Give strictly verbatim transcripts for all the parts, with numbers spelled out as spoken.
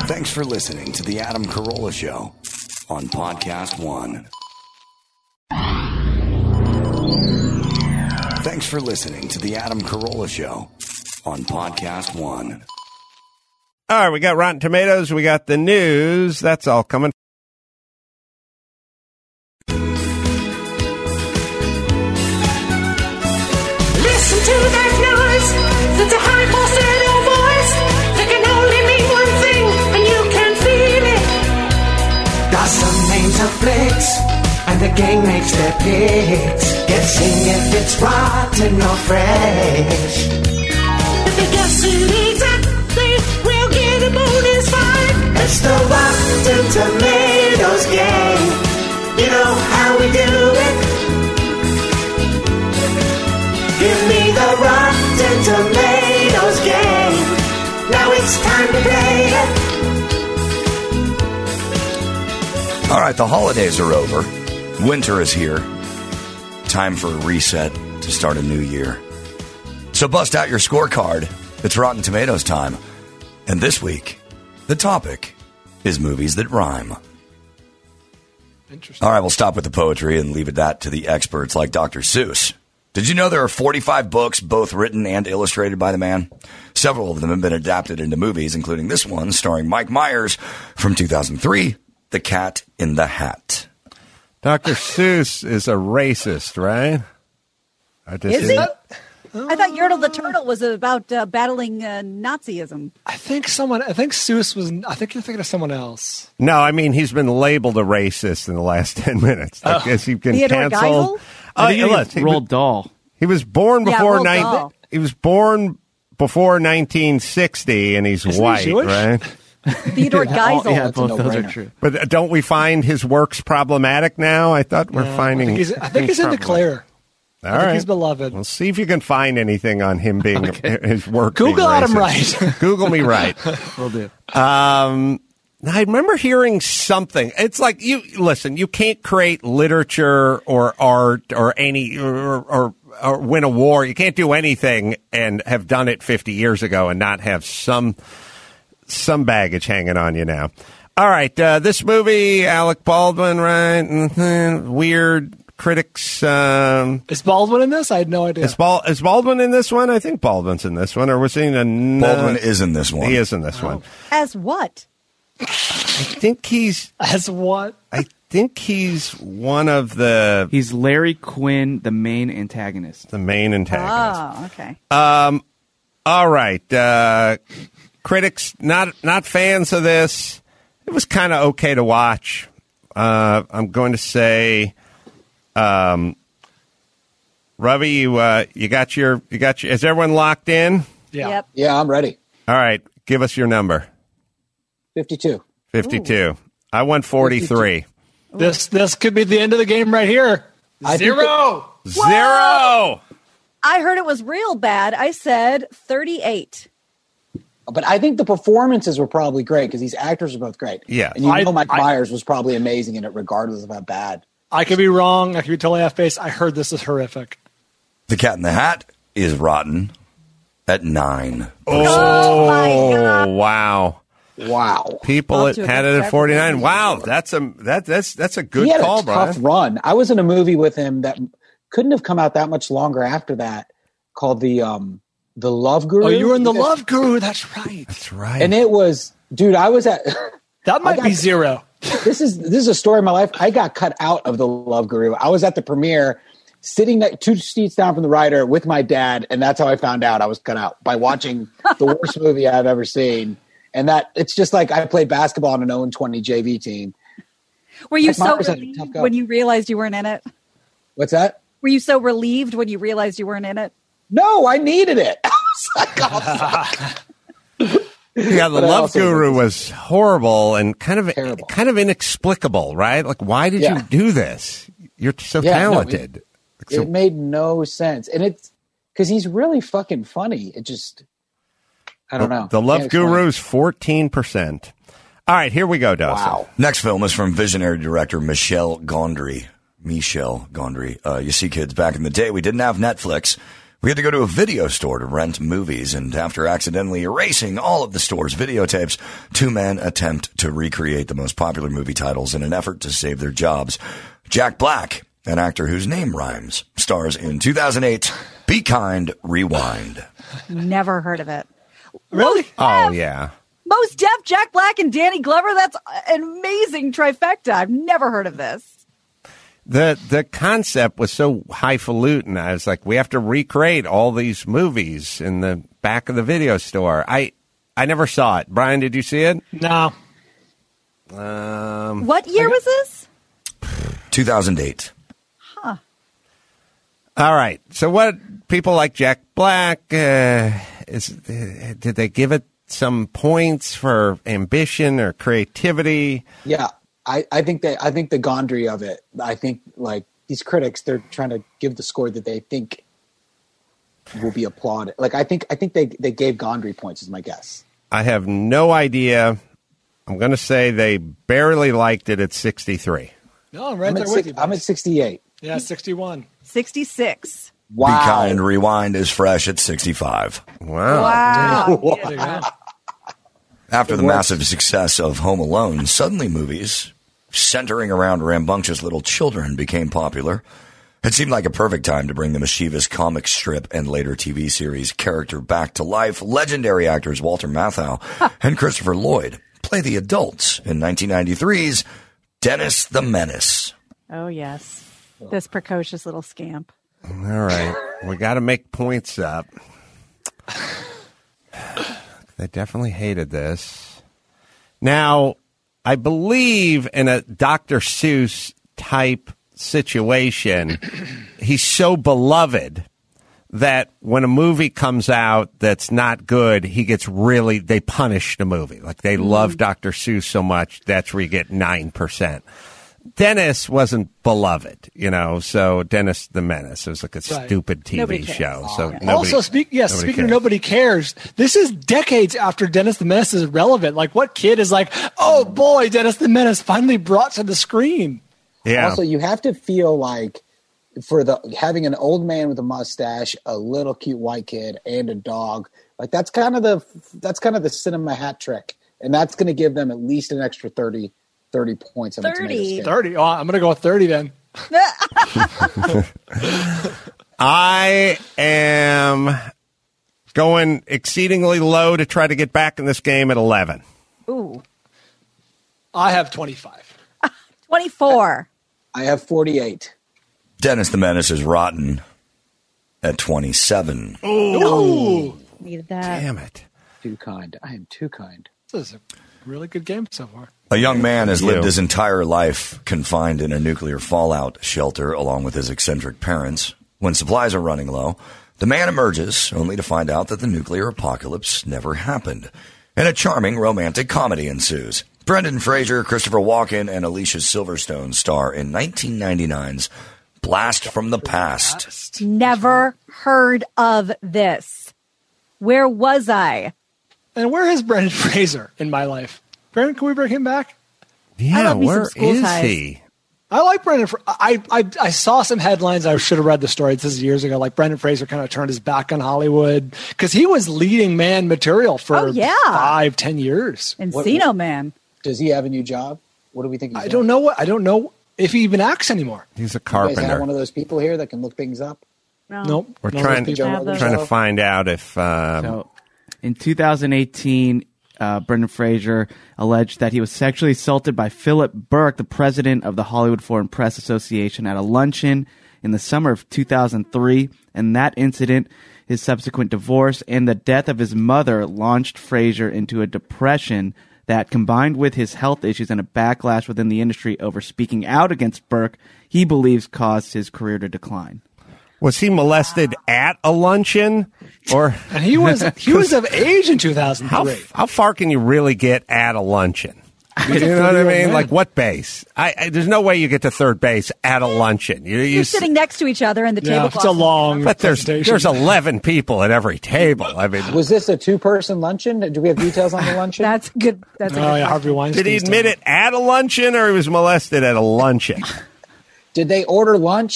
Thanks for listening to The Adam Carolla Show on Podcast One. Thanks for listening to The Adam Carolla Show on Podcast One. All right, we got Rotten Tomatoes. We got the news. That's all coming. Listen to that noise. It's a high falsetto voice that can only mean one thing, and you can feel it. Got some names of flicks, and the gang makes their picks. Guessing if it's rotten or fresh. If they guess it exactly, we'll get a bonus five. It's the Rotten Tomatoes game. You know how we do it. Give me the Rotten Tomatoes game. Now it's time to play it. All right, the holidays are over. Winter is here. Time for a reset to start a new year. So bust out your scorecard. It's Rotten Tomatoes time. And this week, the topic is movies that rhyme. Interesting. All right, we'll stop with the poetry and leave it that to the experts like Doctor Seuss. Did you know there are forty-five books, both written and illustrated by the man? Several of them have been adapted into movies, including this one starring Mike Myers from two thousand three, The Cat in the Hat. Doctor Seuss is a racist, right? I just Is he? I thought Yertle the Turtle was about uh, battling uh, Nazism. I think someone. I think Seuss was. I think you're thinking of someone else. No, I mean, he's been labeled a racist in the last ten minutes. I Oh. guess he's been Theodore canceled. Geisel? Oh, think he look, he, Roald was, Dahl. he was born Yeah, before Roald nine, Dahl. He was born before nineteen sixty, and he's Isn't he white, Jewish? right? Theodore All- Geisel. yeah, That's a both those are no-brainer. true. But uh, don't we find his works problematic now? I thought we're No, finding. I think he's, I think he's into Claire. All I think right. he's beloved. We'll see if you can find anything on him being his work. Google being Adam racist. right. Google me right. Will do. Um, I remember hearing something. It's like you listen. You can't create literature or art or any or, or, or win a war. You can't do anything and have done it fifty years ago and not have some some baggage hanging on you now. All right, uh, this movie, Alec Baldwin, right? Mm-hmm. Weird. Critics. Um, Is Baldwin in this? I had no idea. is, Bal- is Baldwin in this one? I think Baldwin's in this one. Or was he in a? Baldwin is in this one. He is in this one. As what? I think he's. As what? I think he's one of the He's Larry Quinn, the main antagonist. the main antagonists. Oh, okay. Um. All right. Uh, critics not not fans of this. It was kind of okay to watch. Uh, I'm going to say. Um, Ravi, you uh, you got your you got your. Is everyone locked in? Yeah. Yep. Yeah, I'm ready. All right, give us your number. fifty-two. Fifty-two. I went forty-three. This this could be the end of the game right here. I think Zero. Zero. I heard it was real bad. I said thirty-eight. But I think the performances were probably great because these actors are both great. Yeah. And you I- know Mike I- Myers was probably amazing in it regardless of how bad. I could be wrong. I could be totally off base. I heard this is horrific. The Cat in the Hat is rotten at nine. Oh, my God. Wow. Wow. People Off at, to a had good it at start. forty-nine. Wow, that's a that that's that's a good he had call, a tough Brian. run. I was in a movie with him that couldn't have come out that much longer after that called the um the Love Guru. Oh, you were in the Because- Love Guru. That's right. That's right. And it was, dude, I was at That might got- be zero. this is this is a story of my life. I got cut out of the Love Guru. I was at the premiere, sitting ne- two seats down from the writer with my dad, and that's how I found out I was cut out by watching the worst movie I've ever seen. And that it's just like I played basketball on an oh and twenty J V team. Were you Mike so Myers had a relieved tough go. when you realized you weren't in it? What's that? Were you so relieved when you realized you weren't in it? No, I needed it. I was like, oh, yeah, the But I Love also Guru think was horrible and kind of Terrible. kind of inexplicable, right? Like, why did Yeah. you do this? You're so Yeah, no, talented. So- it made no sense. And it's because he's really fucking funny. It just, I don't know. The Love Can't explain. Guru's fourteen percent. All right, here we go, Dawson. Wow. Next film is from visionary director Michel Gondry. Michel Gondry. Uh, you see, kids, back in the day, we didn't have Netflix. We had to go to a video store to rent movies, and after accidentally erasing all of the store's videotapes, two men attempt to recreate the most popular movie titles in an effort to save their jobs. Jack Black, an actor whose name rhymes, stars in two thousand eight Be Kind, Rewind. Never heard of it. Really? Oh, yeah. Mos Def, Jack Black, and Danny Glover. That's an amazing trifecta. I've never heard of this. The the concept was so highfalutin. I was like, we have to recreate all these movies in the back of the video store. I I never saw it. Brian, did you see it? No. Um, What year was this? two thousand eight. Huh. all right. So what people like Jack Black, uh, is uh, did they give it some points for ambition or creativity? Yeah, I, I think that I think the Gondry of it. I think like these critics, they're trying to give the score that they think will be applauded. Like I think I think they they gave Gondry points is my guess. I have no idea. I'm going to say they barely liked it at sixty-three. No, I'm right I'm there at, with six, you. I'm at sixty-eight. Yeah, sixty-one. sixty-six. Wow. Be Kind, Rewind is fresh at sixty-five. Wow. Wow. There you go. After It the works. massive success of Home Alone, suddenly movies centering around rambunctious little children became popular. It seemed like a perfect time to bring the mischievous comic strip and later T V series character back to life. Legendary actors Walter Matthau and Christopher Lloyd play the adults in nineteen ninety-three's Dennis the Menace. Oh, yes. This precocious little scamp. All right. We got to make points up. They definitely hated this. Now, I believe in a Doctor Seuss type situation, he's so beloved that when a movie comes out that's not good, he gets really, they punish the movie. Like they love Doctor Seuss so much, that's where you get nine percent. Dennis wasn't beloved, you know, so Dennis the Menace. It was like a Right. stupid T V Nobody cares. show. So nobody, also, speak, yes, nobody speaking cares. of nobody cares, this is decades after Dennis the Menace is relevant. Like, what kid is like, oh boy, Dennis the Menace finally brought to the screen? Yeah. Also, you have to feel like for the having an old man with a mustache, a little cute white kid, and a dog. Like that's kind of the that's kind of the cinema hat trick, and that's going to give them at least an extra thirty, thirty points on the tomato thirty. scale. thirty. Oh, I'm going to go with thirty then. I am going exceedingly low to try to get back in this game at eleven. Ooh. I have twenty-five. twenty-four. I have forty-eight. Dennis the Menace is rotten at twenty-seven. Ooh. Needed that. Damn it. Too kind. I am too kind. This is a really good game so far. A young man has Thank lived you. his entire life confined in a nuclear fallout shelter along with his eccentric parents. When supplies are running low, the man emerges only to find out that the nuclear apocalypse never happened. And a charming romantic comedy ensues. Brendan Fraser, Christopher Walken, and Alicia Silverstone star in nineteen ninety-nine's Blast from the Past. Never heard of this. Where was I? And where is Brendan Fraser in my life? Brendan, can we bring him back? Yeah, love me some where School is Ties. he? I like Brendan. Fra- I, I I saw some headlines. I should have read the story. This is years ago. Like Brendan Fraser kind of turned his back on Hollywood because he was leading man material for Oh, yeah. five, ten years. Encino Man. Does he have a new job? What do we think? He's I don't know what. I don't know if he even acts anymore. He's a You guys have carpenter. one of those people here that can look things up. No. Nope. We're No, trying, those Joe people- Have those. trying to find out if um, So, in two thousand eighteen, uh, Brendan Fraser alleged that he was sexually assaulted by Philip Burke, the president of the Hollywood Foreign Press Association, at a luncheon in the summer of two thousand three. And that incident, his subsequent divorce, and the death of his mother launched Fraser into a depression that, combined with his health issues and a backlash within the industry over speaking out against Burke, he believes caused his career to decline. was he molested at a luncheon or And he was he was of age in two thousand how three. how far can you really get at a luncheon? You know what I mean? Like what base? I, I there's no way you get to third base at a luncheon. You, you You're s- sitting next to each other and the Yeah, tablecloth. it's a long but there's presentation. there's eleven people at every table. I mean, Was this a two-person luncheon? Do we have details on the luncheon? That's good. That's a Oh good yeah, question. Harvey Weinstein. did he admit it at a luncheon or he was molested at a luncheon? Did they order lunch?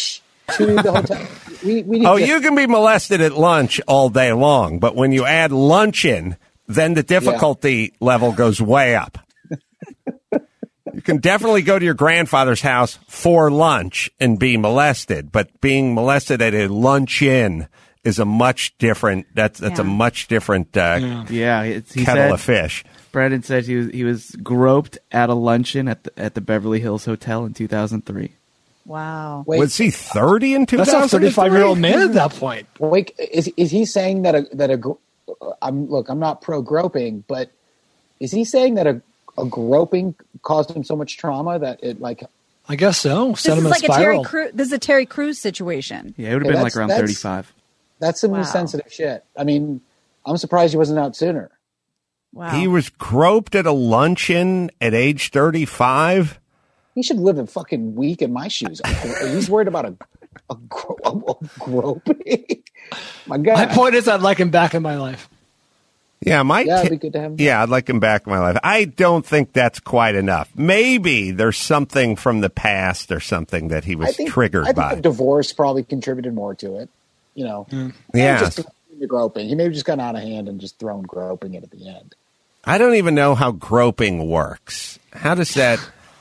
to the hotel. We, we need Oh, to, you can be molested at lunch all day long, but when you add lunch in, then the difficulty level goes way up. You can definitely go to your grandfather's house for lunch and be molested, but being molested at a lunch-in is a much different. That's that's Yeah. a much different uh, Yeah, yeah it's, he kettle said, of fish. Brandon said he was he was groped at a luncheon at the, at the Beverly Hills Hotel in two thousand three. Wow. wait, Was he thirty in two That's thousand? a thirty-five-year-old man at that point. wait, is is he saying that a that a gr- I'm look, I'm not pro groping, but is he saying that a a groping caused him so much trauma that it like I guess so. This Sent is him like a a Terry spiral. Crews. This is a Terry Crews situation. Yeah, it would have Yeah, been like that's- around that's- thirty-five. that's some Wow. sensitive shit. I mean, I'm surprised he wasn't out sooner. Wow. He was groped at a luncheon at age thirty-five. He should live a fucking week in my shoes. He's worried about a a, gro- a groping. My God. My point is, I'd like him back in my life. Yeah, my Yeah, it'd ti- be good to have him. Yeah, I'd like him back in my life. I don't think that's quite enough. Maybe there's something from the past or something that he was I think, triggered I think by. the divorce probably contributed more to it. You know, Yeah. Just the groping. He may have just gotten out of hand and just thrown groping it at the end. I don't even know how groping works. How does that?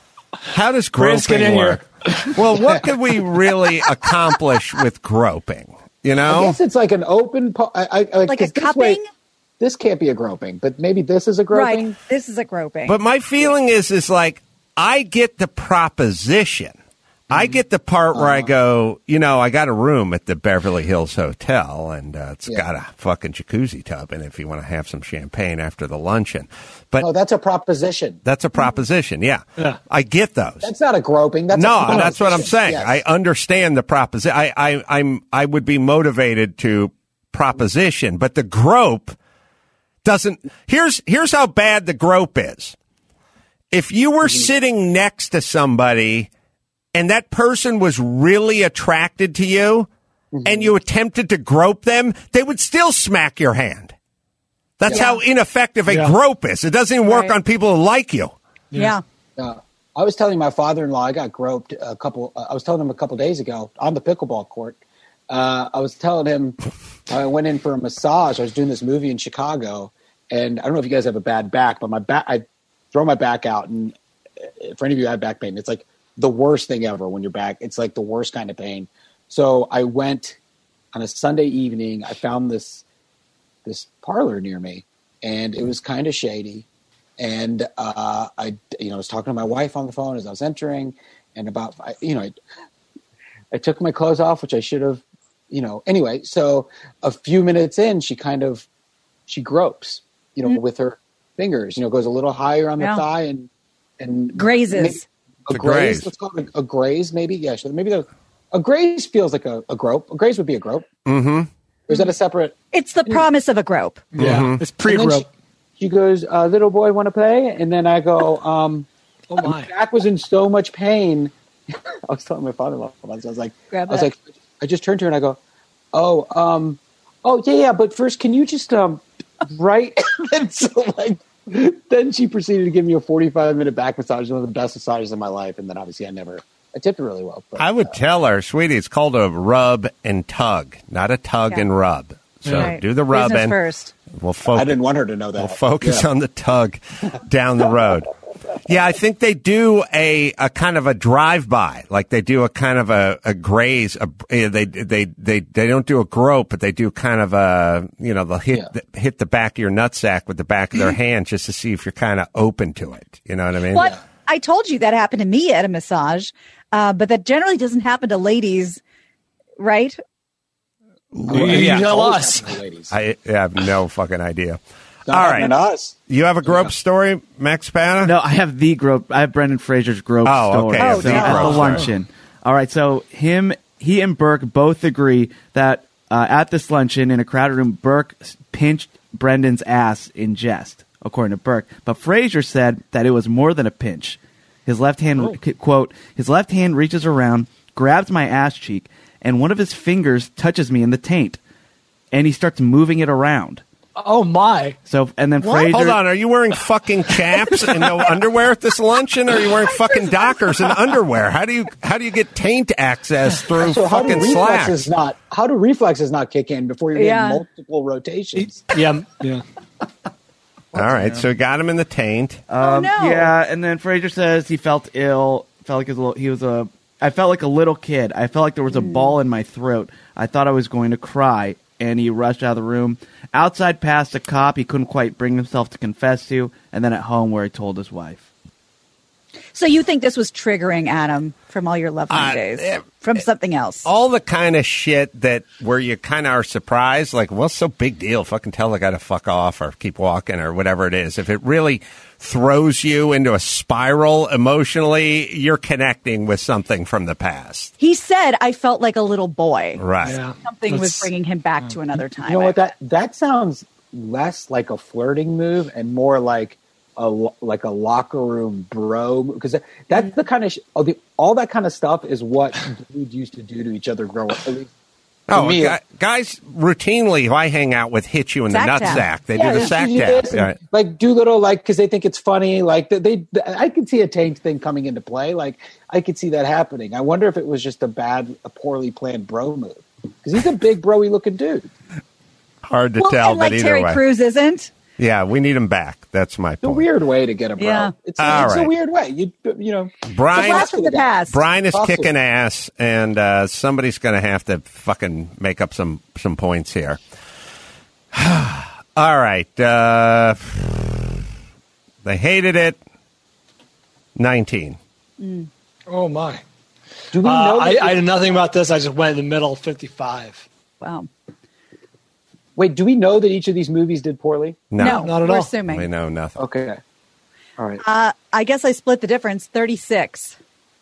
How does Chris, get groping in work? Well, what could we really accomplish with groping? You I know, guess it's like an open. Po- I, I, I, Like a 'cause this way- cupping? this can't be a groping, but maybe this is a groping. Right. This is a groping. but my feeling is is like I get the proposition. I get the part where I go, you know, I got a room at the Beverly Hills Hotel, and uh, it's Yeah. got a fucking jacuzzi tub in it if you want to have some champagne after the luncheon. But Oh, that's a proposition. that's a proposition, yeah. Yeah. I get those. That's not a groping. That's no, a that's what I'm proposition. saying. Yes. I understand the proposition. I, I, I'm, I would be motivated to proposition, but the grope doesn't. Here's here's how bad the grope is. If you were sitting next to somebody and that person was really attracted to you, and you attempted to grope them, they would still smack your hand. That's Yeah. how ineffective a Yeah. grope is. It doesn't even work Right. on people who like you. yeah. Uh, I was telling my father-in-law I got groped a couple. Uh, I was telling him a couple days ago on the pickleball court. Uh, I was telling him I went in for a massage. I was doing this movie in Chicago, and I don't know if you guys have a bad back, but my back, I throw my back out, and uh, for any of you who have back pain, it's like the worst thing ever when you're back. It's like the worst kind of pain. So I went on a Sunday evening. I found this this parlor near me, and it was kind of shady. And uh, I, you know, was talking to my wife on the phone as I was entering, and about, I, you know, I, I took my clothes off, which I should have, you know. Anyway, so a few minutes in, she kind of, she gropes, you know, Mm-hmm. with her fingers, you know, goes a little higher on the Yeah. thigh and and Grazes. maybe- a To graze. graze. Let's call it a, a graze, maybe. Yeah, so maybe the a graze feels like a, a grope. A graze would be a grope. Mm-hmm. Or is that a separate? It's the promise of a grope. Yeah, it's And then pre-grope. She, she goes, uh, "Little boy, want to play?" And then I go, um, Oh my my! back was in so much pain. I was telling my father-in-law about this. I was like, Grab I was that. like, I just turned to her and I go, "Oh, um, oh yeah, yeah, but first, can you just um, right?" And so like, then she proceeded to give me a forty-five minute back massage, one of the best massages of my life. And then obviously, I never, I tipped her really well. But, I would tell her, sweetie, it's called a rub and tug, not a tug Yeah. and rub. So Right. do the Business rubbing. first. We'll focus. I didn't want her to know that. We'll focus Yeah. on the tug down the road. Yeah, I think they do a, a kind of a drive-by, like they do a kind of a, a graze. A, eh, they they they they don't do a grope, but they do kind of a, you know, they'll hit Yeah. the, hit the back of your nutsack with the back of their hand just to see if you're kind of open to it. You know what I mean? What I told you that happened to me at a massage, uh, but that generally doesn't happen to ladies, right? You Yeah. tell Always us. happen to ladies. I, I have no fucking idea. Not All happening right, to us. you have a grope story, Max Spada? No, I have the grope. I have Brendan Fraser's grope Oh, story. okay. Oh, so the at grope the story. luncheon. All right. So him, he and Burke both agree that uh, at this luncheon in a crowded room, Burke pinched Brendan's ass in jest, according to Burke. But Fraser said that it was more than a pinch. His left hand, c- quote, his left hand reaches around, grabs my ass cheek, and one of his fingers touches me in the taint, and he starts moving it around. Oh my! So and then What? Fraser. Hold on, are you wearing fucking chaps and no underwear at this luncheon, or are you wearing fucking Dockers and underwear? How do you how do you get taint access through So how do fucking reflexes slacks? not how do reflexes not kick in before you're Yeah. getting multiple rotations? Yeah, yeah. All right, so got him in the taint. Oh, Um, no. Yeah, and then Fraser says he felt ill. Felt like he was a little, he was a. I felt like a little kid. I felt like there was a ball in my throat. I thought I was going to cry, and he rushed out of the room. Outside, past a cop he couldn't quite bring himself to confess to, and then at home where he told his wife. So you think this was triggering Adam from all your lovely Uh, days? eh, From something else? All the kind of shit that where you kind of are surprised, like, what's so big deal? Fucking tell the guy to fuck off or keep walking or whatever it is. If it really throws you into a spiral emotionally, you're connecting with something from the past. He said, I felt like a little boy. Right. Yeah. Something was Let's- bringing him back to another time. You know what? That that sounds less like a flirting move and more like a lo- like a locker room bro, because that, that's the kind of sh- oh, the, all that kind of stuff is what dudes used to do to each other growing up. At least to Oh, me, gu- guys routinely, if I hang out with, hit you in the Sack nut tap. sack. They yeah, do the they sack do tap. this and, Right. like do little like because they think it's funny. Like they, they, I could see a taint thing coming into play. Like I could see that happening. I wonder if it was just a bad, a poorly planned bro move because he's a big broy looking dude. Hard to well, tell, and like but either Terry way. Crews isn't. Yeah, we need him back. That's my It's a point. weird way to get a bro. Yeah. It's, All it's right. a weird way. You you know. Brian, Blast from the past. Brian is Talk to kicking him. ass, and uh, somebody's going to have to fucking make up some some points here. All right, uh, they hated it. Nineteen. Oh my! Do we Uh, know? I, that- I knew nothing about this. I just went in the middle, fifty-five. Wow. Wait, do we know that each of these movies did poorly? No, not at we're all. assuming. we know nothing. Okay. All right. Uh, I guess I split the difference. thirty-six.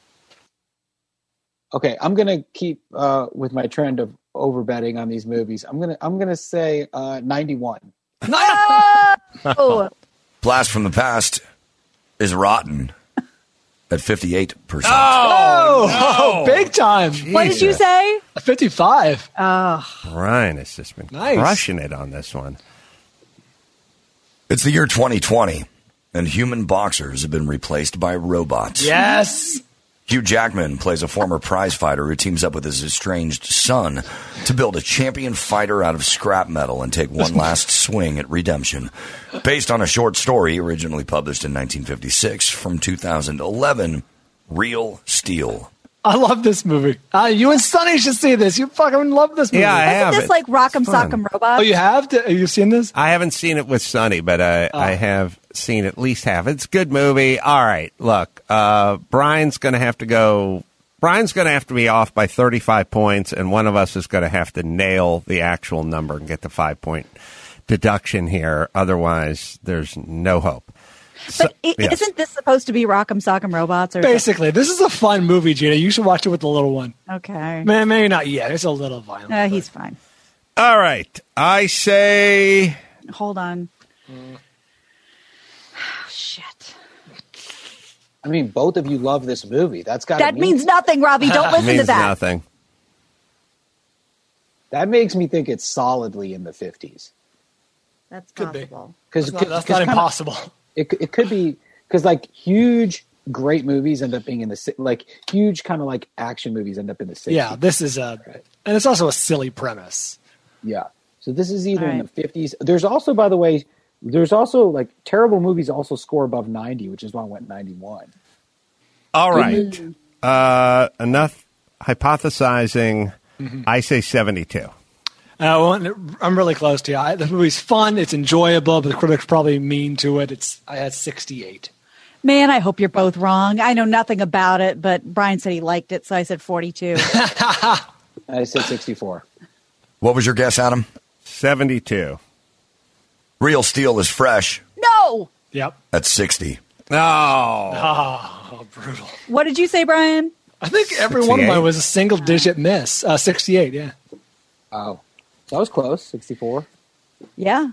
Okay, I'm gonna keep uh, with my trend of over betting on these movies. I'm gonna I'm gonna say uh, ninety-one. Oh, Blast from the Past is rotten at fifty-eight percent. Oh, oh, big time! what did you say? fifty-five. Brian has just been Nice. crushing it on this one. It's the year twenty twenty, and human boxers have been replaced by robots. Yes. Hugh Jackman plays a former prize fighter who teams up with his estranged son to build a champion fighter out of scrap metal and take one last swing at redemption. Based on a short story originally published in nineteen fifty-six from two thousand eleven, Real Steel. I love this movie. Uh, you and Sonny should see this. You fucking love this movie. Yeah, I have. Isn't this it. like Rock'em It's fun. Sock'em Robot? Oh, you have? To, have you seen this? I haven't seen it with Sonny, but uh, I have seen at least half. It's a good movie. All right, look, uh, Brian's going to have to go. Brian's going to have to be off by thirty-five points, and one of us is going to have to nail the actual number and get the five-point deduction here. Otherwise, there's no hope. So- But i- yes. isn't this supposed to be Rock'em Sock'em Robots? Or Basically, this is a fun movie, Gina. You should watch it with the little one. Okay. Man, maybe not yet. It's a little violent. Uh, he's fine. All right, I say Hold on. Shit. I mean, both of you love this movie. That's got That means nothing, Robbie. Don't listen means to that. nothing. that makes me think it's solidly in the fifties. That's Could be. possible. Because That's not, that's not impossible. It it could be because like huge great movies end up being in the si- like huge kind of like action movies end up in the sixties. Yeah, this is a, and it's also a silly premise. Yeah. So this is either All in right. the fifties. There's also, by the way, there's also like terrible movies also score above ninety, which is why I went ninety-one. All right, uh, enough hypothesizing. Mm-hmm. I say seventy-two. Uh, well, I'm really close to you. I, the movie's fun. It's enjoyable, but the critics probably mean to it. It's I had sixty-eight. Man, I hope you're both wrong. I know nothing about it, but Brian said he liked it, so I said forty-two. I said sixty-four. What was your guess, Adam? seventy-two. Real Steel is fresh No! Yep. at sixty. Oh, Oh, brutal. What did you say, Brian? I think every one of mine sixty-eight? was a single digit miss. Uh, sixty-eight, yeah. Oh, that was close. sixty-four. Yeah.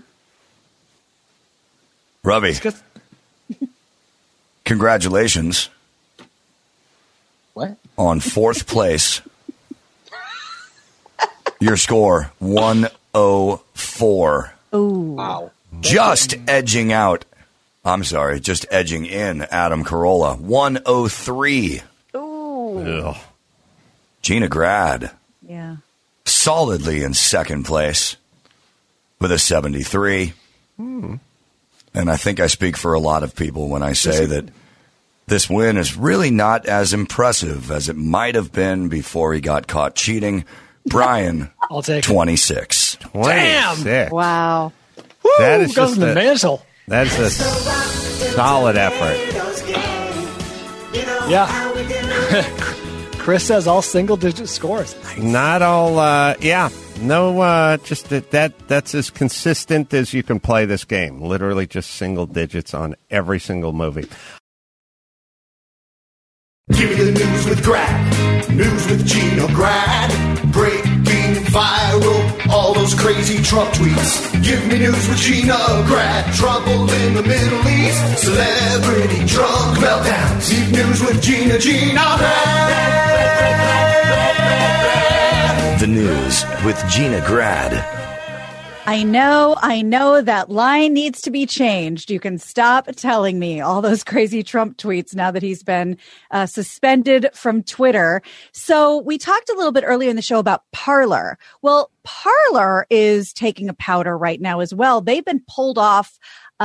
Robbie, It's 'cause- congratulations What? on fourth place. Your score, one oh four. Ooh. Wow. Just edging out, I'm sorry, just edging in Adam Carolla, one oh three. Ooh. Ugh. Gina Grad, Yeah. solidly in second place with a seventy-three. Hmm. And I think I speak for a lot of people when I say that this win is really not as impressive as it might have been before he got caught cheating. Brian, I'll take it. twenty-six. twenty-six. Wow. Woo, That is goes just in the a- mantle. That's a solid effort. Yeah. Chris says all single-digit scores. Not all, uh, yeah. No, uh, just that, that that's as consistent as you can play this game. Literally just single digits on every single movie. Give me the news with Grad, news with Gina Grad, breaking viral, all those crazy Trump tweets. Give me news with Gina Grad, trouble in the Middle East, celebrity drunk meltdowns. Deep news with Gina, Gina Grad. The news with Gina Grad. I know, I know that line needs to be changed. You can stop telling me all those crazy Trump tweets now that he's been uh, suspended from Twitter. So we talked a little bit earlier in the show about Parler. Well, Parler is taking a powder right now as well. They've been pulled off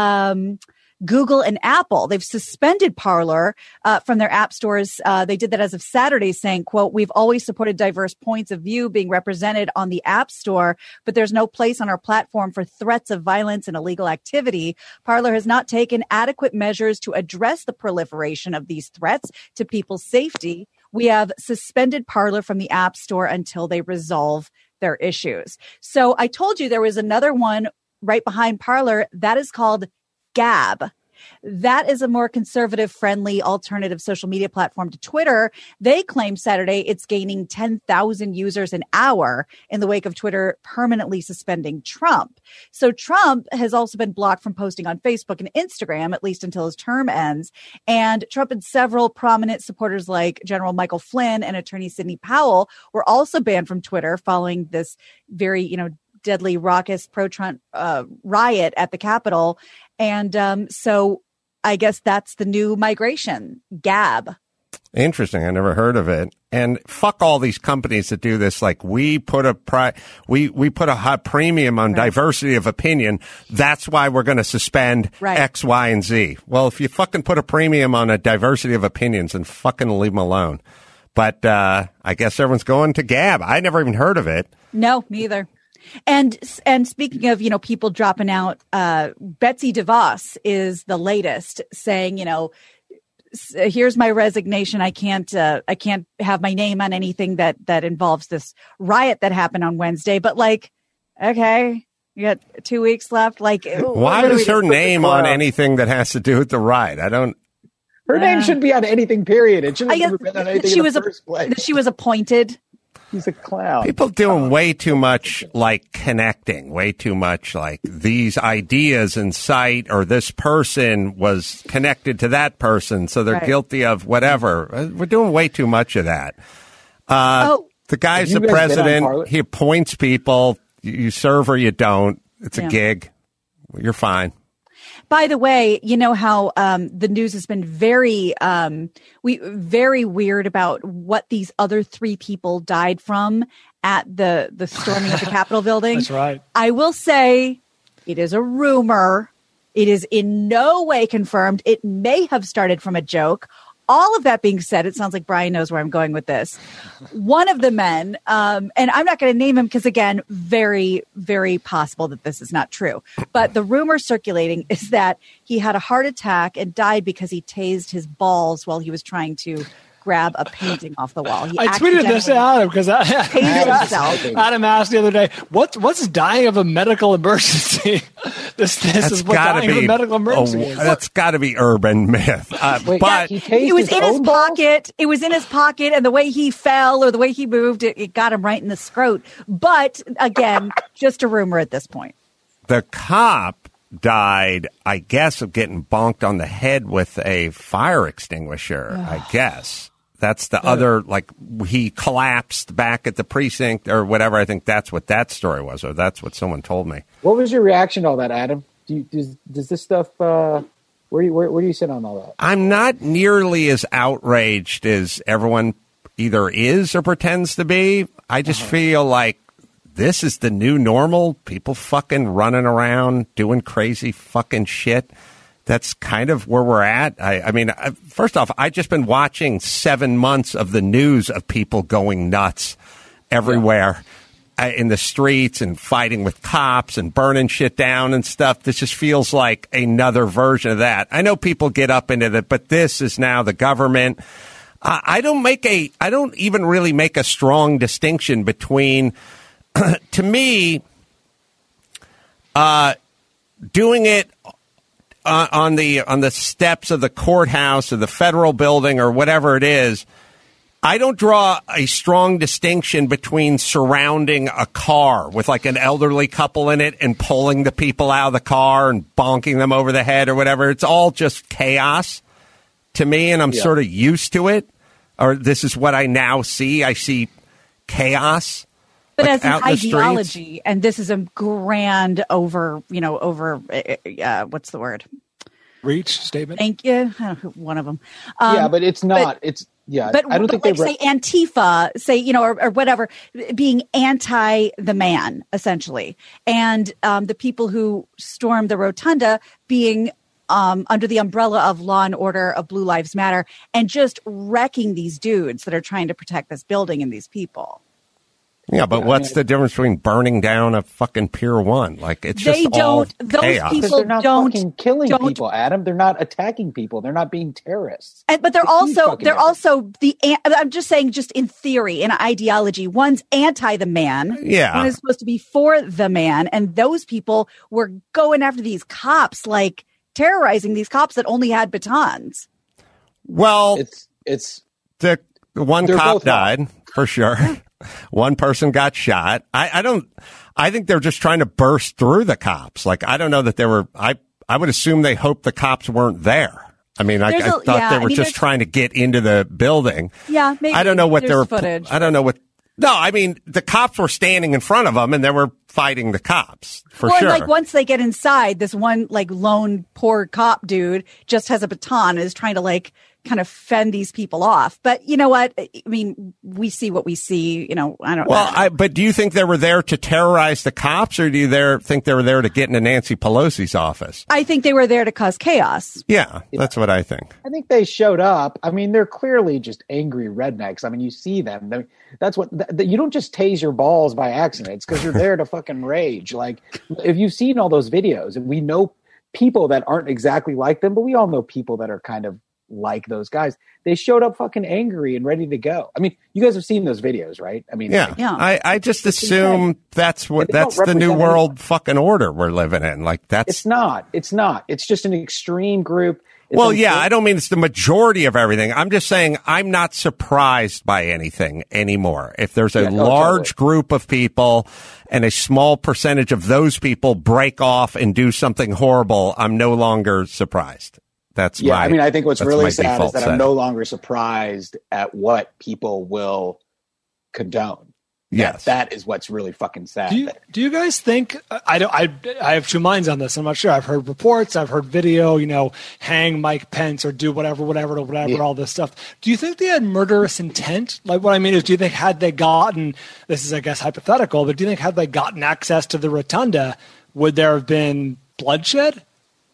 um Google and Apple. They've suspended Parler uh, from their app stores. Uh, they did that as of Saturday, saying, quote, "We've always supported diverse points of view being represented on the App Store, but there's no place on our platform for threats of violence and illegal activity. Parler has not taken adequate measures to address the proliferation of these threats to people's safety. We have suspended Parler from the App Store until they resolve their issues." So I told you there was another one right behind Parler that is called Gab. That is a more conservative friendly alternative social media platform to Twitter. They claim Saturday it's gaining ten thousand users an hour in the wake of Twitter permanently suspending Trump. So Trump has also been blocked from posting on Facebook and Instagram, at least until his term ends. And Trump and several prominent supporters like General Michael Flynn and attorney Sidney Powell were also banned from Twitter following this very, you know, deadly raucous pro-Trump uh, riot at the Capitol. And um, so I guess that's the new migration, Gab. Interesting. I never heard of it. And fuck all these companies that do this. Like we put a pri- we we put a high premium on Right. diversity of opinion. That's why we're going to suspend Right. X, Y, and Z. Well, if you fucking put a premium on a diversity of opinions, then fucking leave them alone. But uh, I guess everyone's going to Gab. I never even heard of it. No, neither. And and speaking of, you know, people dropping out, uh, Betsy DeVos is the latest, saying, you know, s- here's my resignation. I can't uh, I can't have my name on anything that that involves this riot that happened on Wednesday. But like, okay, you got two weeks left. Like, Why what do is we her do? name on clown. anything that has to do with the riot? I don't. Her name Uh, shouldn't be on anything, period. It shouldn't I guess have been on anything she in was the a, first place. that she was appointed. He's a clown. People doing way too much like connecting, way too much like these ideas in sight or this person was connected to that person, so they're Right. guilty of whatever. Uh, We're doing way too much of that. Uh, Oh. the guy's Have the you guys been on president. Parler? He appoints people. You you serve or you don't. It's a Yeah. gig. You're fine. By the way, you know how um, the news has been very, um, we very weird about what these other three people died from at the the storming of the Capitol building. That's right. I will say, it is a rumor. It is in no way confirmed. It may have started from a joke. All of that being said, it sounds like Brian knows where I'm going with this. One of the men, um, and I'm not going to name him because, again, very, very possible that this is not true. But the rumor circulating is that he had a heart attack and died because he tased his balls while he was trying to grab a painting off the wall. He I tweeted this accidentally at him because tased himself. Adam asked the other day, "What's what's dying of a medical emergency?" this this That's is what got to dying of be a medical emergency a- is. that's got to be urban myth. Uh, Wait, but he tased It was his in his own balls? pocket. It was in his pocket, and the way he fell or the way he moved, it, it got him right in the scrot. But again, just a rumor at this point. the cop died, I guess, of getting bonked on the head with a fire extinguisher. I guess That's the other, like, he collapsed back at the precinct or whatever. I think that's what that story was, or that's what someone told me. What was your reaction to all that, Adam? Do you, does, does this stuff, uh, where, do you, where, where do you sit on all that? I'm not nearly as outraged as everyone either is or pretends to be. I just uh-huh. feel like this is the new normal. People fucking running around doing crazy fucking shit. That's kind of where we're at. I, I mean, I, first off, I've just been watching seven months of the news of people going nuts everywhere yeah. uh, in the streets and fighting with cops and burning shit down and stuff. This just feels like another version of that. I know people get up into it, but this is now the government. Uh, I don't make a, I don't even really make a strong distinction between, to me, uh, doing it Uh, on the on the steps of the courthouse or the federal building or whatever it is, I don't draw a strong distinction between surrounding a car with like an elderly couple in it and pulling the people out of the car and bonking them over the head or whatever. It's all just chaos to me, and I'm yeah. sort of used to it. Or this is what I now see. I see chaos. But like as an ideology, and this is a grand over, you know, over, uh, what's the word? Reach statement. Thank you. I don't know, one of them. Um, yeah, but it's not. But, it's yeah. But I don't but think like they say Antifa, say you know, or, or whatever, being anti the man essentially, and um, the people who stormed the rotunda being um, under the umbrella of law and order, of Blue Lives Matter, and just wrecking these dudes that are trying to protect this building and these people. Yeah, but yeah, what's I mean, the difference between burning down a fucking Pier One? Like, it's they just don't, all those chaos. people they're not don't fucking killing don't, people, Adam. They're not attacking people. They're not being terrorists. And, but they're It's also they're difference. also the. I'm just saying, just in theory, in ideology, one's anti the man. Yeah, one is supposed to be for the man, and those people were going after these cops, like terrorizing these cops that only had batons. Well, it's it's the one they're cop both died wrong. for sure. One person got shot. I, I don't. I think they're just trying to burst through the cops. Like, I don't know that they were. I I would assume they hoped the cops weren't there. I mean, I, I a- thought yeah, they were I mean, just there's- trying to get into the building. Yeah, maybe I don't know what they there's were. footage. I don't know what. No, I mean, the cops were standing in front of them and they were fighting the cops for well, sure. and like once they get inside, this one like lone poor cop dude just has a baton and is trying to like kind of fend these people off. But you know what? I mean, we see what we see. You know, I don't. Well, I don't I, but do you think they were there to terrorize the cops, or do you there think they were there to get into Nancy Pelosi's office? I think they were there to cause chaos. Yeah, that's what I think. I think they showed up. I mean, they're clearly just angry rednecks. I mean, you see them. They, that's what th- th- you don't just tase your balls by accident. It's because you're there to fucking rage. Like, if you've seen all those videos, and we know people that aren't exactly like them, but we all know people that are kind of like those guys. They showed up fucking angry and ready to go. I mean, you guys have seen those videos, right? I mean, Yeah, like, Yeah. I, I just It's assume insane. that's what They don't that's the new represent world anyone. fucking order we're living in. Like that's it's not. It's not. It's just an extreme group. It's well, yeah. unfair. I don't mean it's the majority of everything. I'm just saying I'm not surprised by anything anymore. If there's a Yeah, no, large totally. group of people and a small percentage of those people break off and do something horrible, I'm no longer surprised. That's Yeah, my, I mean, I think what's that's really my sad is default that setting. I'm no longer surprised at what people will condone. That- Yes. that is what's really fucking sad. Do you, do you guys think I don't I I have two minds on this. I'm not sure. I've heard reports, I've heard video, you know, hang Mike Pence or do whatever, whatever, whatever, Yeah. all this stuff. Do you think they had murderous intent? Like what I mean is, do you think had they gotten this is I guess hypothetical, but do you think had they gotten access to the rotunda, would there have been bloodshed?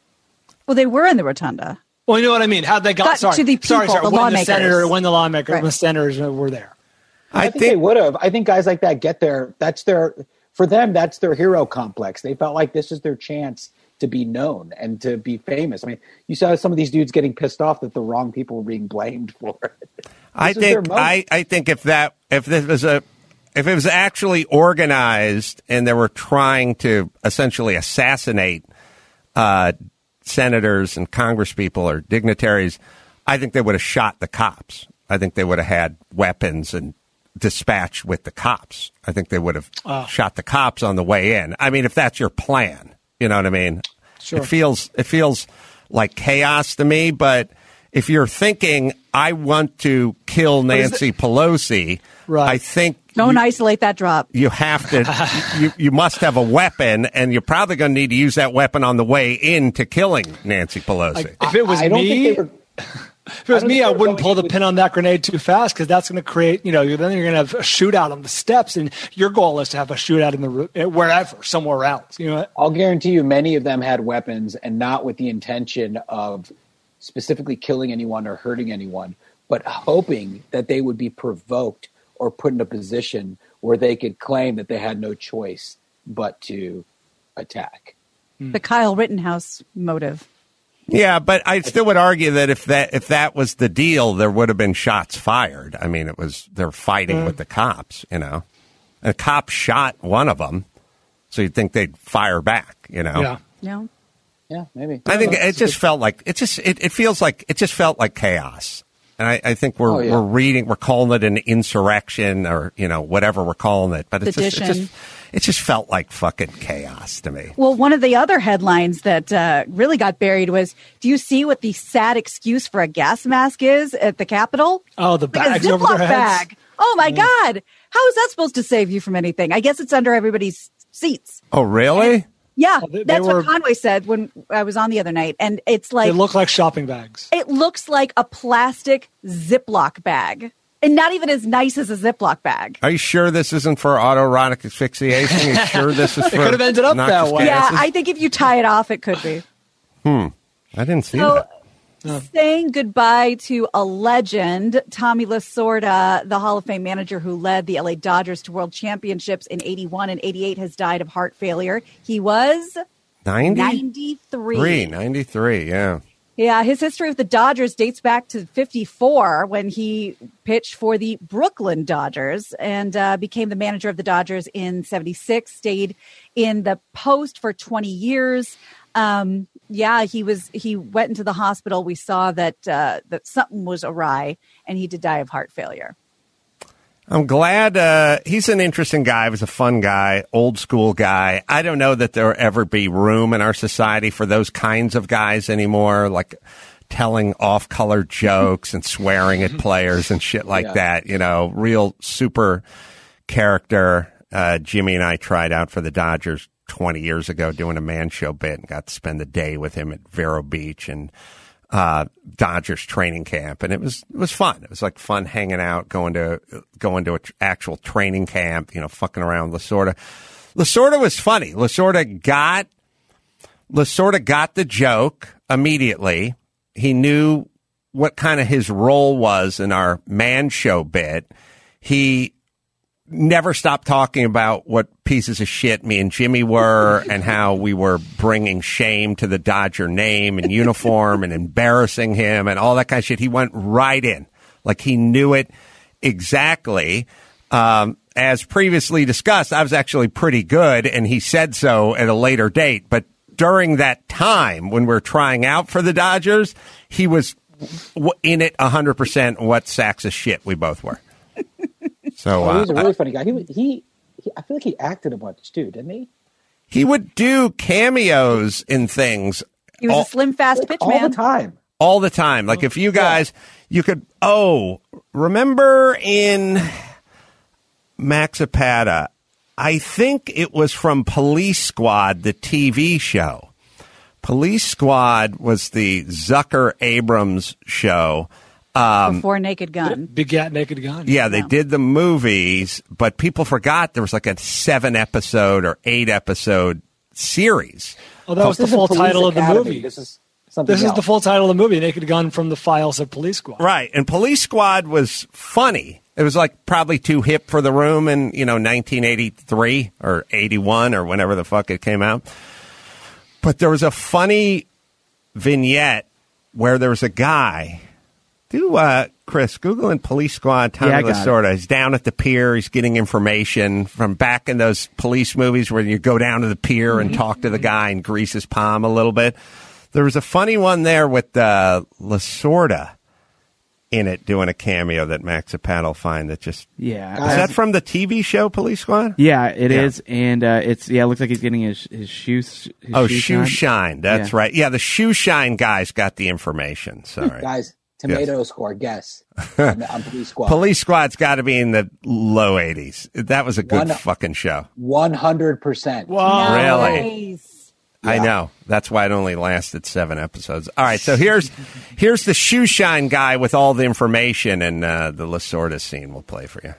Well, they were in the rotunda. Well, you know what I mean. Had they got, Got sorry, to the sorry, people, sorry, the when lawmakers. the senator, when the lawmakers, Right. when the senators were there. I, I think, they think would have. I think guys like that get their. That's their. For them, that's their hero complex. They felt like this is their chance to be known and to be famous. I mean, you saw some of these dudes getting pissed off that the wrong people were being blamed for it. I This is their think moment. I, I think if that if this was a if it was actually organized and they were trying to essentially assassinate uh, senators and congresspeople or dignitaries, I think they would have shot the cops. I think they would have had weapons and dispatched with the cops. I think they would have shot the cops on the way in. I mean, if that's your plan, you know what I mean? Sure. It feels it feels like chaos to me, but if you're thinking, I want to kill Nancy Pelosi, Right. I think Don't you, isolate that drop. you have to, you, you must have a weapon, and you're probably going to need to use that weapon on the way into killing Nancy Pelosi. Like, if it was I don't me, think they were. if it was I don't me, think I they were wouldn't going pull the to- pin on that grenade too fast because that's going to create, you know, then you're going to have a shootout on the steps, and your goal is to have a shootout in the ro- wherever, somewhere else. You know, I'll guarantee you, many of them had weapons, and not with the intention of specifically killing anyone or hurting anyone, but hoping that they would be provoked or put in a position where they could claim that they had no choice but to attack. The Kyle Rittenhouse motive. Yeah, but I still would argue that if that if that was the deal, there would have been shots fired. I mean, it was they're fighting with the cops, you know. And a cop shot one of them, so you'd think they'd fire back, you know. yeah. Yeah. Yeah, maybe. I think it just felt like it just it, it feels like it just felt like chaos. And I, I think we're Oh, yeah. we're reading we're calling it an insurrection or you know whatever we're calling it, but it's just, it Sedition. just it just felt like fucking chaos to me. Well, one of the other headlines that uh, really got buried was, do you see what the sad excuse for a gas mask is at the Capitol? Oh, the Like bags a over Ziploc their heads. bag. Oh, my God. How is that supposed to save you from anything? I guess it's under everybody's seats. Oh, really? Yeah, they- they that's were- what Conway said when I was on the other night. And it's like, They look like shopping bags. it looks like a plastic Ziploc bag. And not even as nice as a Ziploc bag. Are you sure this isn't for autoerotic asphyxiation? Are you sure this is for could have ended up that noxious way. Yeah, gases? I think if you tie it off, it could be. I didn't see So, that. saying goodbye to a legend, Tommy Lasorda, the Hall of Fame manager who led the L A Dodgers to world championships in eighty-one and eighty-eight, has died of heart failure. He was ninety? ninety-three. ninety-three, yeah. Yeah, his history with the Dodgers dates back to fifty-four when he pitched for the Brooklyn Dodgers and uh, became the manager of the Dodgers in seventy-six, stayed in the post for twenty years. Um, yeah, he was. He went into the hospital. We saw that uh, that something was awry, and he did die of heart failure. I'm glad uh, he's an interesting guy. He was a fun guy, old school guy. I don't know that there'll ever be room in our society for those kinds of guys anymore, like telling off-color jokes and swearing at players and shit like Yeah. that. You know, real super character. Uh, Jimmy and I tried out for the Dodgers twenty years ago doing a man show bit and got to spend the day with him at Vero Beach and uh, Dodgers training camp. And it was, it was fun. It was like fun hanging out, going to, going to an actual training camp, you know, fucking around with Lasorda. Lasorda was funny. Lasorda got, Lasorda got the joke immediately. He knew what kind of his role was in our man show bit. He never stopped talking about what pieces of shit me and Jimmy were and how we were bringing shame to the Dodger name and uniform and embarrassing him and all that kind of shit. He went right in. Like he knew it exactly. Um, as previously discussed, I was actually pretty good, and he said so at a later date. But during that time when we were trying out for the Dodgers, he was w- in it one hundred percent what sacks of shit we both were. So Oh, he was a uh, really funny guy. He, was- he, he, I feel like he acted a bunch too, didn't he? he would do cameos in things He was all, a slim, fast pitch All man. the time. all the time. Like if you guys, you could, oh, remember in Max Zapata, I think it was from Police Squad, the T V show. Police Squad was the Zucker Abrams show. Before Naked Gun. Big Cat Naked Gun. Yeah, they did the movies, but people forgot there was like a seven episode or eight episode series. Oh, that was the This isn't full Police title of the Academy. movie. This is something This is else. the full title of the movie, Naked Gun from the Files of Police Squad. Right. And Police Squad was funny. It was like probably too hip for the room in, you know, nineteen eighty-three or eighty-one or whenever the fuck it came out. But there was a funny vignette where there was a guy. Do, uh, Chris, Google in Police Squad, Tommy Yeah, I got Lasorda. He's down at the pier. He's getting information from back in those police movies where you go down to the pier and talk to the guy and grease his palm a little bit. There was a funny one there with uh, Lasorda in it doing a cameo that Max Zapata will find that just... Yeah. Is that from the T V show Police Squad? Yeah, it Yeah. is, and uh, it's yeah. It looks like he's getting his his shoes. His Oh, shoe Shoe shine. Shine. That's Yeah. right. Yeah, the Shoe Shine guys got the information. Sorry. Guys, Tomato Yes. score, guess. on, on Police Squad. Police Squad's got to be in the low eighties. That was a good One- fucking show. one hundred percent. Whoa. Really? Nice. I Yeah. know. That's why it only lasted seven episodes. All right, so here's here's the shoe shine guy with all the information, and uh, the Lasorda scene we'll play for you.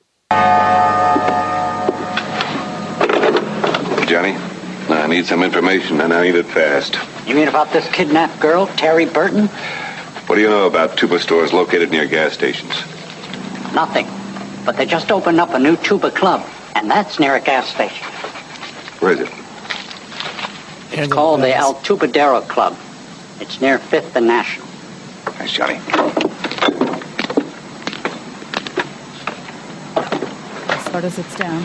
Johnny, I need some information, and I need it fast. You mean about this kidnapped girl, Terry Burton? What do you know about tuba stores located near gas stations? Nothing. But they just opened up a new tuba club, and that's near a gas station. Where is it? It's called the El Tubadero Club. It's near Fifth and National. Thanks, Johnny. Sort of sits down.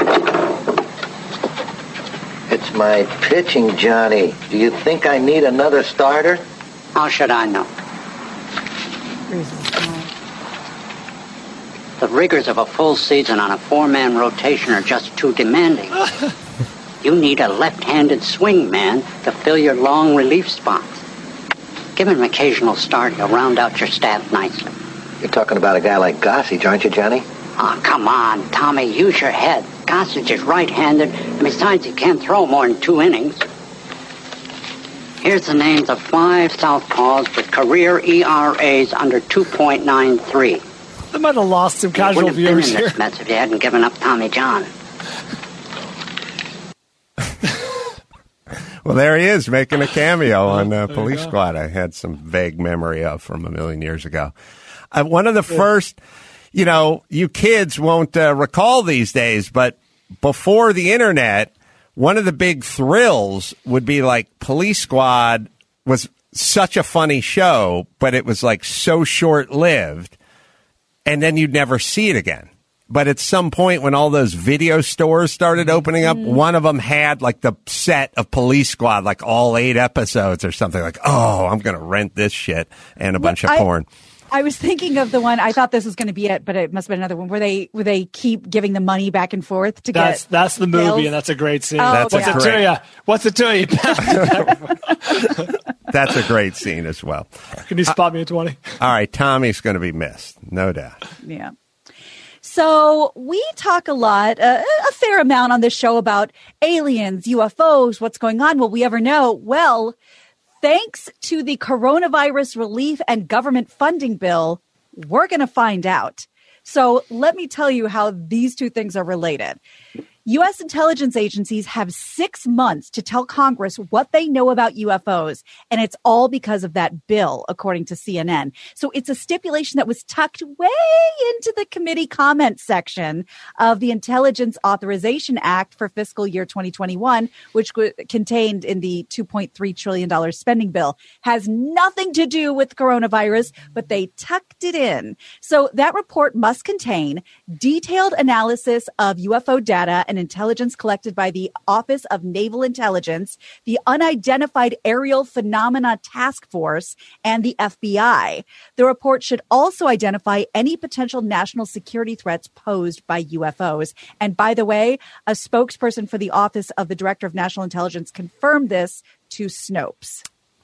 It's my pitching, Johnny. Do you think I need another starter? How should I know? Raises his smile. The rigors of a full season on a four-man rotation are just too demanding. You need a left-handed swing man to fill your long relief spots. Give him an occasional start. He'll round out your staff nicely. You're talking about a guy like Gossage, aren't you, Johnny? Oh, come on, Tommy. Use your head. Gossage is right-handed, and besides, he can't throw more than two innings. Here's the names of five southpaws with career E R As under two point nine three. They might have lost some casual Wouldn't have been viewers in here. this mess if you hadn't given up Tommy John. Well, there he is making a cameo on uh, Police Squad. I had some vague memory of from a million years ago. Uh, one of the first, you know, you kids won't uh, recall these days, but before the internet, one of the big thrills would be like Police Squad was such a funny show, but it was like so short-lived, and then you'd never see it again. But at some point when all those video stores started opening up, one of them had like the set of Police Squad, like all eight episodes or something, like, oh, I'm going to rent this shit and a bunch of I- porn. I was thinking of the one. I thought this was going to be it, but it must have been another one where they where they keep giving the money back and forth to That's get. that's the movie, bills. and that's a great scene. Oh, That's okay. What's it great. to you? What's it to you? That's a great scene as well. Can you spot me at twenty? All right, Tommy's going to be missed, no doubt. Yeah. So we talk a lot, uh, a fair amount on this show about aliens, U F Os, what's going on. Will we ever know? Well, thanks to the coronavirus relief and government funding bill, we're going to find out. So let me tell you how these two things are related. U S intelligence agencies have six months to tell Congress what they know about U F Os, and it's all because of that bill, according to C N N. So it's a stipulation that was tucked way into the committee comment section of the Intelligence Authorization Act for fiscal year twenty twenty-one, which w- contained in the two point three trillion dollars spending bill. Has nothing to do with coronavirus, but they tucked it in. So that report must contain detailed analysis of U F O data and intelligence collected by the Office of Naval Intelligence, the Unidentified Aerial Phenomena Task Force, and the F B I. The report should also identify any potential national security threats posed by U F Os. And by the way, a spokesperson for the Office of the Director of National Intelligence confirmed this to Snopes.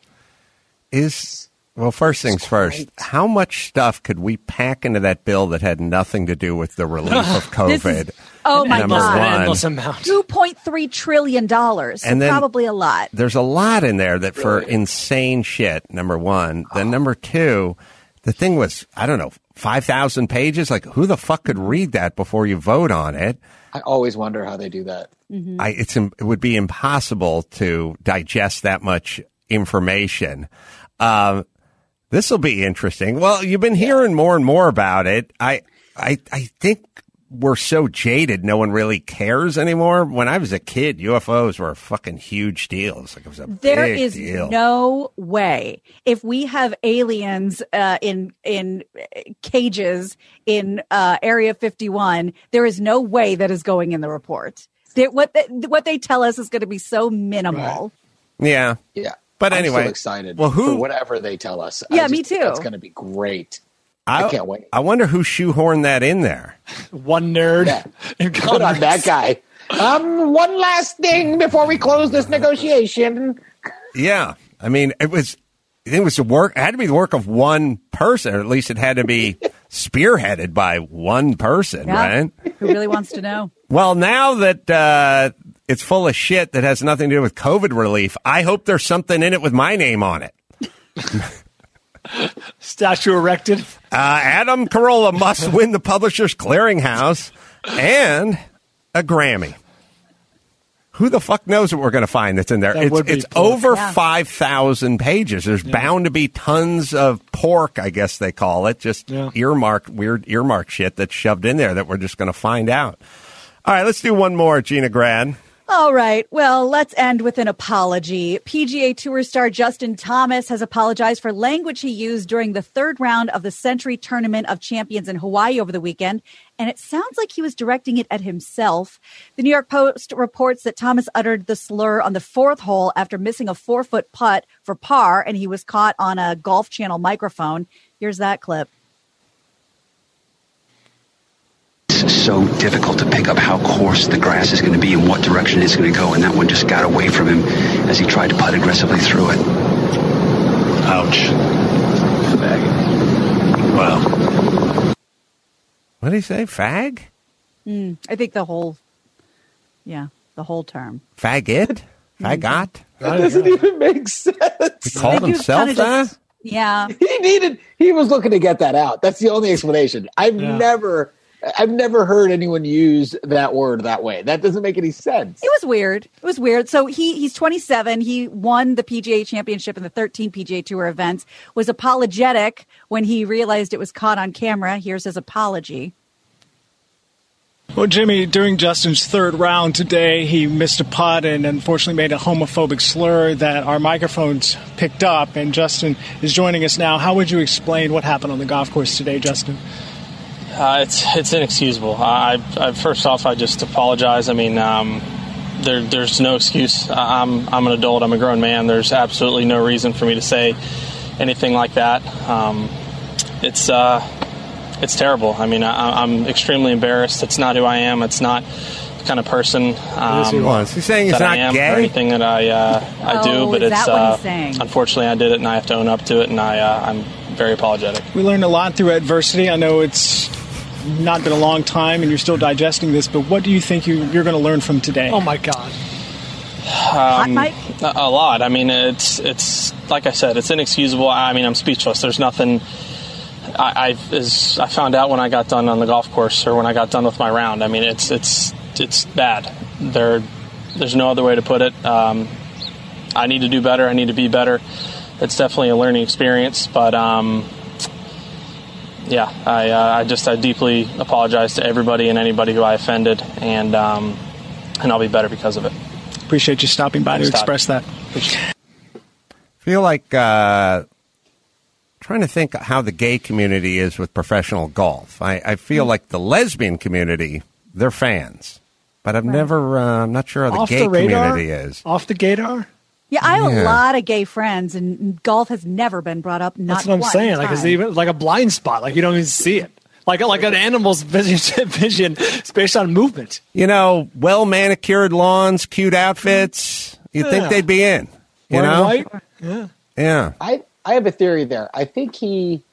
Is well, first things first, how much stuff could we pack into that bill that had nothing to do with the relief of This COVID? is- oh, my Number God. An one. endless amount. two point three trillion dollars. So And then- probably a lot. There's a lot in there that for insane shit, number one. Then number two, the thing was, I don't know, five thousand pages? Like, who the fuck could read that before you vote on it? I always wonder how they do that. I, it's, im- it would be impossible to digest that much information. Um, this will be interesting. Well, you've been hearing more and more about it. I, I, I think we're so jaded, no one really cares anymore. When I was a kid, U F Os were a fucking huge deal. It was like it was a There big is deal. no way if we have aliens uh, in in cages in uh, Area fifty-one, there is no way that is going in the report. They, what they, what they tell us is going to be so minimal. Yeah, Yeah. But I'm anyway, still excited well, who- for whatever they tell us. I Yeah, just me think too. That's going to be great. I, can't wait. I wonder who shoehorned that in there. One nerd. Yeah. in Good on Congress. that guy. Um, one last thing before we close this negotiation. Yeah, I mean, it was You think it was the work? It had to be the work of one person, or at least it had to be spearheaded by one person, Yeah. right? Who really wants to know? Well, now that uh, it's full of shit that has nothing to do with COVID relief, I hope there's something in it with my name on it. Statue erected. Uh, Adam Carolla must win the Publishers Clearinghouse and a Grammy. Who the fuck knows what we're going to find that's in there? That it's would be it's pork. over Yeah. five thousand pages. There's bound to be tons of pork, I guess they call it, just Yeah. earmarked, weird earmark shit that's shoved in there that we're just going to find out. All right, let's do one more, Gina Grad. All right. Well, let's end with an apology. P G A Tour star Justin Thomas has apologized for language he used during the third round of the Century Tournament of Champions in Hawaii over the weekend, and it sounds like he was directing it at himself. The New York Post reports that Thomas uttered the slur on the fourth hole after missing a four-foot putt for par, and he was caught on a Golf Channel microphone. Here's that clip. So difficult to pick up how coarse the grass is going to be and what direction it's going to go, and that one just got away from him as he tried to putt aggressively through it. Ouch. Wow. What did he say? Fag? Mm, I think the whole, yeah, the whole term. Faggot? Fagot? That doesn't even make sense. He called They do himself kinda that? just- Yeah. He needed. He was looking to get that out. That's the only explanation. I've Yeah. never. I've never heard anyone use that word that way. That doesn't make any sense. It was weird. It was weird. So he he's twenty-seven. He won the P G A Championship in the thirteen P G A Tour events. Was apologetic when he realized it was caught on camera. Here's his apology. Well, Jimmy, during Justin's third round today, he missed a putt and unfortunately made a homophobic slur that our microphones picked up. And Justin is joining us now. How would you explain what happened on the golf course today, Justin? Uh, it's it's inexcusable. I, I first off, I just apologize. I mean, um, there there's no excuse. I'm I'm an adult. I'm a grown man. There's absolutely no reason for me to say anything like that. Um, it's uh, it's terrible. I mean, I, I'm extremely embarrassed. It's not who I am. It's not the kind of person um, he was. He's saying he's that I not am gay? or anything that I uh, I do. Oh, But is it's that what uh, he's saying? unfortunately I did it, and I have to own up to it. And I uh, I'm very apologetic. We learned a lot through adversity. I know it's not been a long time and you're still digesting this, but what do you think you, you're going to learn from today? Oh, my God. Um, a, a lot. I mean, it's it's like I said, it's inexcusable. I mean, I'm speechless. There's nothing. I, I as I found out when I got done on the golf course, or when I got done with my round. I mean, it's it's it's bad. There, there's no other way to put it. Um, I need to do better. I need to be better. It's definitely a learning experience, but um, yeah, I uh, I just I deeply apologize to everybody and anybody who I offended, and um, and I'll be better because of it. Appreciate you stopping by Thanks, to Todd. express that. Feel like uh, trying to think how the gay community is with professional golf. I, I feel like the lesbian community, they're fans, but I've never. Uh, I'm not sure how the Off gay the radar? community is. Off the gaydar? Yeah, I have Yeah. a lot of gay friends, and golf has never been brought up. Not That's what I'm one saying. Like it's time. even like a blind spot. Like you don't even see it. Like like an animal's vision, vision is based on movement. You know, well manicured lawns, cute outfits. You'd Yeah. think they'd be in. You Wearing know, white? Yeah. yeah. I I have a theory there. I think he.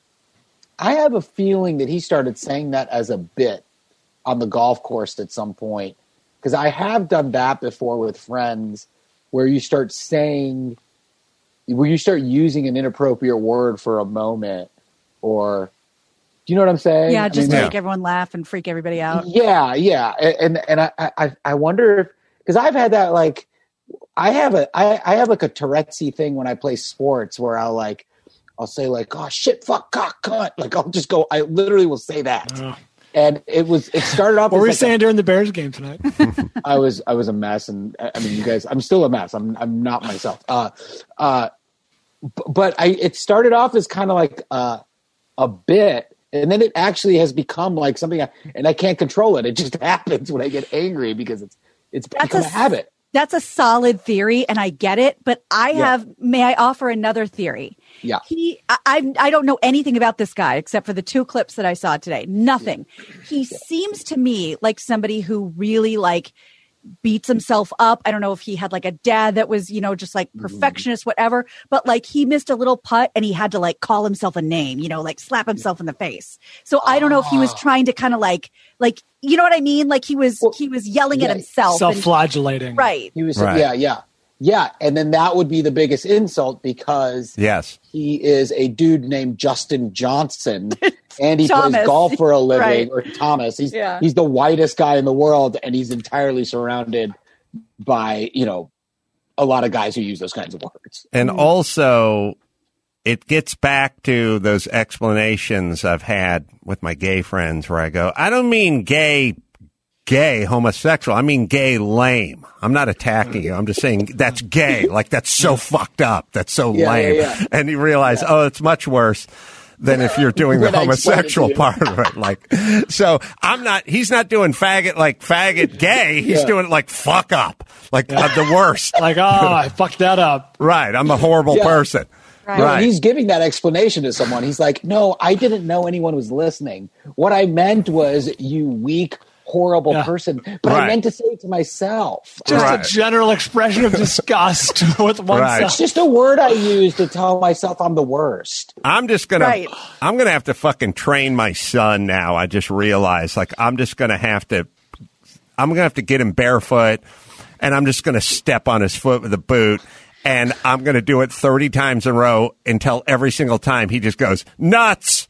I have a feeling that he started saying that as a bit on the golf course at some point, because I have done that before with friends, where you start saying, where you start using an inappropriate word for a moment, or do you know what I'm saying? Yeah, I just mean, to make everyone laugh and freak everybody out. Yeah, yeah, and and I I, I wonder if, because I've had that, like I have a I, I have like a Tourette'sy thing when I play sports where I'll like I'll say like, oh shit, fuck, cock, cunt, like I'll just go, I literally will say that. Oh. And it was it started off. What as were you like saying a, during the Bears game tonight? I was I was a mess, and I mean, you guys, I'm still a mess. I'm I'm not myself. Uh, uh, b- but I it started off as kind of like uh, a bit, and then it actually has become like something, I, and I can't control it. It just happens when I get angry because it's it's become a, a habit. That's a solid theory, and I get it. But I Yeah. have, may I offer another theory? Yeah. He, I, I I don't know anything about this guy except for the two clips that I saw today. Nothing. He seems to me like somebody who really like beats himself up. I don't know if he had like a dad that was, you know, just like perfectionist, whatever, but like he missed a little putt and he had to like call himself a name, you know, like slap himself in the face. So I don't know if he was trying to kind of like, like, you know what I mean? Like he was, well, he was yelling yeah, at himself. Self-flagellating. And, right. He was, right. yeah, yeah. Yeah. And then that would be the biggest insult because yes, he is a dude named Justin Johnson and he Thomas. plays golf for a living, Right. or Thomas. He's, Yeah. he's the whitest guy in the world and he's entirely surrounded by, you know, a lot of guys who use those kinds of words. And also, it gets back to those explanations I've had with my gay friends where I go, I don't mean gay, gay, homosexual. I mean gay lame. I'm not attacking you. I'm just saying that's gay. Like, that's so fucked up. That's so Yeah, lame. yeah, yeah. And you realize, oh, it's much worse than if you're doing the When I explain it to homosexual you. part of it. Like, so I'm not, he's not doing faggot like faggot gay. He's Yeah. doing it like fuck up. Like uh, the worst. Like, oh, I fucked that up. Right. I'm a horrible Yeah. person. Right. No, Right. he's giving that explanation to someone. He's like, no, I didn't know anyone was listening. What I meant was, you weak, horrible Yeah. person. But Right. I meant to say it to myself. Just Right. a general expression of disgust with oneself. Right. It's just a word I use to tell myself I'm the worst. I'm just gonna, Right. I'm gonna have to fucking train my son now. I just realized, like, I'm just gonna have to, I'm gonna have to get him barefoot, and I'm just gonna step on his foot with a boot, and I'm gonna do it thirty times in a row until every single time he just goes nuts,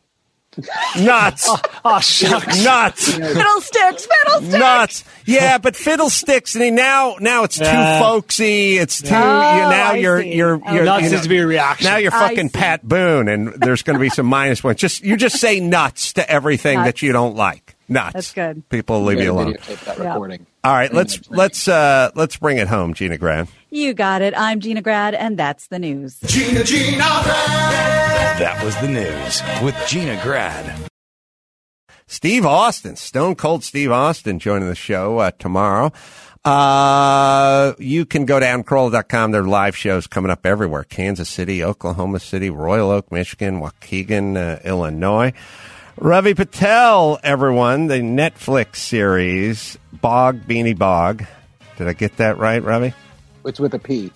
nuts, Oh, shucks. nuts. Fiddlesticks, fiddlesticks. Nuts, yeah, but fiddlesticks. And he, now, now it's too Yeah. folksy. It's too. Oh, you, now I you're, see. you're, Oh, you're. Nuts you know, needs to be a reaction. Now you're I fucking see. Pat Boone, and there's going to be some minus points. Just you just say nuts to everything Nuts. that you don't like. Nuts. That's good. People will leave Yeah, you alone. videotape that Yeah. recording. All right, let's let's uh, let's bring it home, Gina Grad. You got it. I'm Gina Grad, and that's the news. Gina, Gina Grad. That was the news with Gina Grad. Steve Austin, Stone Cold Steve Austin, joining the show uh, tomorrow. Uh, you can go to adam carolla dot com. There are live shows coming up everywhere. Kansas City, Oklahoma City, Royal Oak, Michigan, Waukegan, uh, Illinois. Ravi Patel, everyone, the Netflix series, Bog, Beanie Bog. Did I get that right, Ravi? It's with a P.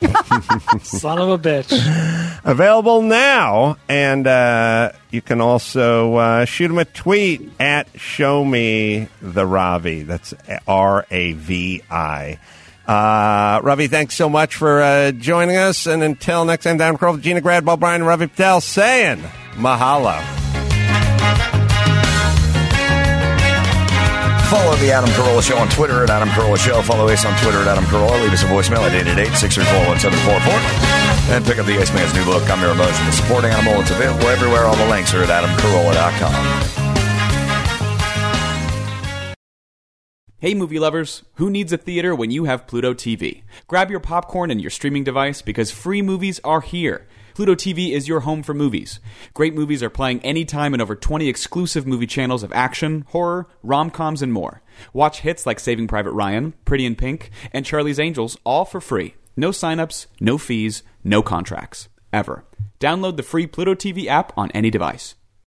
Son of a bitch. Available now, and uh, you can also uh, shoot him a tweet at Show Me the Ravi. That's R A V I. Uh, Ravi, thanks so much for uh, joining us, and until next time, Adam Carolla, Gina Grad, Bob Bryan, and Ravi Patel saying mahalo. Follow the Adam Carolla Show on Twitter at Adam Carolla Show. Follow us on Twitter at Adam Carolla. Leave us a voicemail at eight eight eight, six three four, one seven four four. And pick up the Ace Man's new book, I'm Your Emotion, The Supporting Animal. It's available everywhere. All the links are at adam carolla dot com. Hey movie lovers, who needs a theater when you have Pluto T V? Grab your popcorn and your streaming device because free movies are here. Pluto T V is your home for movies. Great movies are playing anytime in over twenty exclusive movie channels of action, horror, rom-coms, and more. Watch hits like Saving Private Ryan, Pretty in Pink, and Charlie's Angels all for free. No signups, no fees, no contracts. Ever. Download the free Pluto T V app on any device.